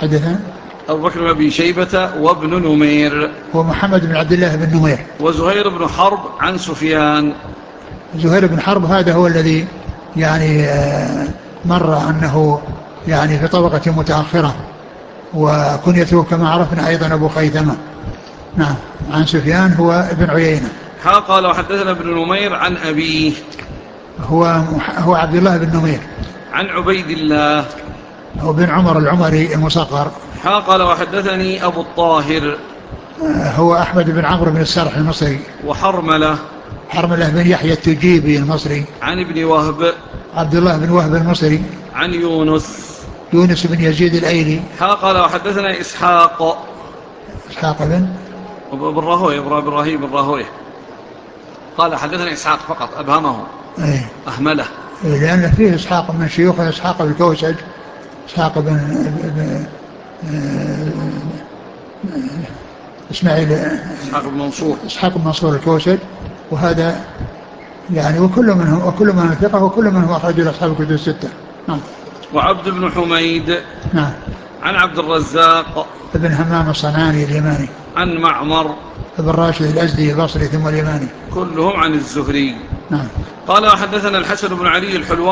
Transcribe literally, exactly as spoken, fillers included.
حدثنا أبو بكر بن أبي شيبة وابن نمير هو محمد بن عبد الله بن نمير. وزهير بن حرب عن سفيان. زهير بن حرب هذا هو الذي يعني مر أنه يعني في طبقة متأخرة، وكنيته كما عرفنا أيضا أبو خيثمة. نعم. عن سفيان هو ابن عيينة. ها قال وحدثنا ابن نمير عن أبيه هو هو عبد الله بن نمير عن عبيد الله هو بن عمر العمري المصغر. ها قال وحدثني أبو الطاهر هو أحمد بن عمرو بن السرح المصري. وحرملة حرملة بن يحيى التجيبي المصري. عن ابن وهب عبد الله بن وهب المصري. عن يونس يونس بن يزيد الأيلي. ها قال وحدثنا إسحاق إسحاق بن بن راهويه إبراهيم بن راهويه قال حدثنا إسحاق فقط أبهمه ايه أهمله إيه لأن فيه إسحاق من شيوخ إسحاق الكوسج، إسحاق بن, بن إسماعيل إسحاق بن منصور إسحاق بن منصور الكوسج. وهذا يعني وكل منهم وكل من ثقة وكل منهم أخرج إلى أصحاب الكتب الستة. نعم. وعبد بن حميد نعم. عن عبد الرزاق ابن همام الصنعاني اليماني. عن معمر ابن راشد الأزدي البصري ثم اليماني. كلهم عن الزهري. نعم. قال حدثنا الحسن بن علي الحلواني